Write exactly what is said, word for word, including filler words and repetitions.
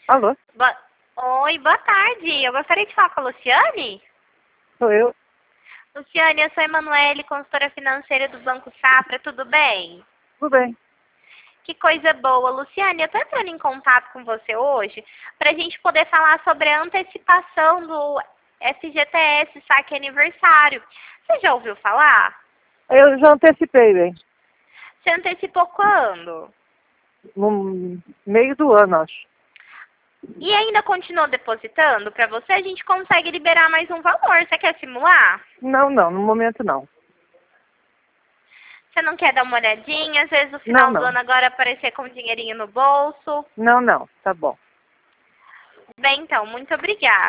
Alô? Boa... Oi, boa tarde. Eu gostaria de falar com a Luciane. Sou eu? Luciane, eu sou a Emanuele, consultora financeira do Banco Safra. Tudo bem? Tudo bem. Que coisa boa. Luciane, eu estou entrando em contato com você hoje para a gente poder falar sobre a antecipação do F G T S Saque Aniversário. Você já ouviu falar? Eu já antecipei, bem. Você antecipou quando? No meio do ano, acho. E ainda continuou depositando para você? A gente consegue liberar mais um valor. Você quer simular? Não, não, no momento não. Você não quer dar uma olhadinha? Às vezes no Não, final do não. ano agora aparecer com um dinheirinho no bolso. Não, não. Tá bom. Bem, então, muito obrigada.